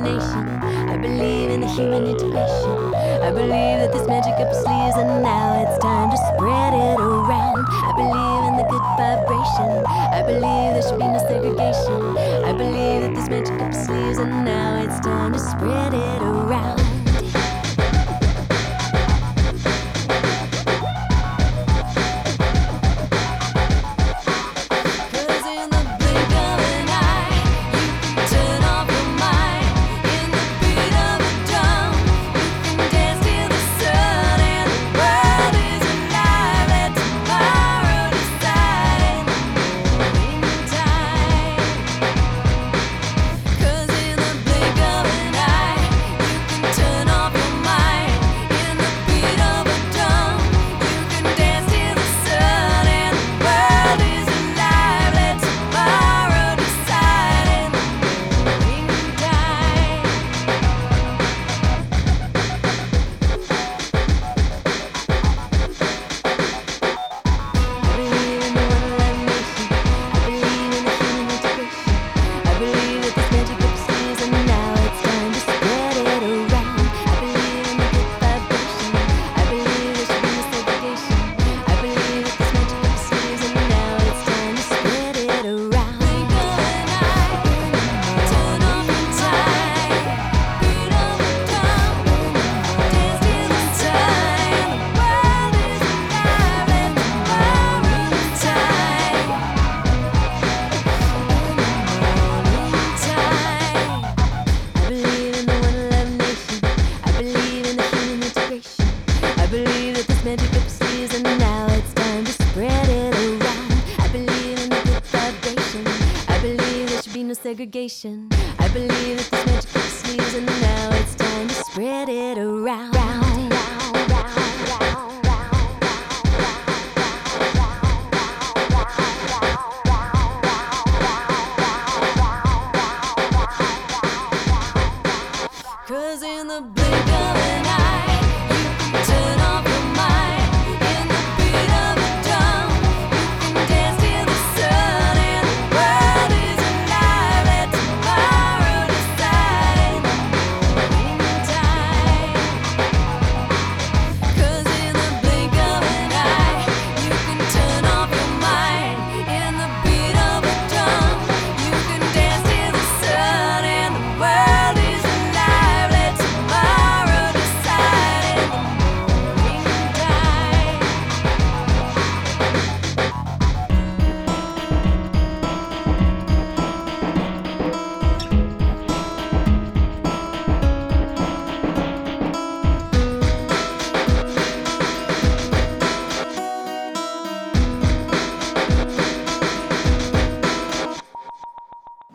nation. I believe in the human integration. I believe that this magic up our sleeves, and now it's time to spread it around. I believe in the good vibration. I believe there should be no segregation. I believe that this magic up our sleeves, and now it's time to spread it around. I believe that this magic up our sleeves, and now it's time to spread it around. I believe in the good vibration. I believe there should be no segregation. I believe that this magic up our sleeves, and now it's time to spread it around.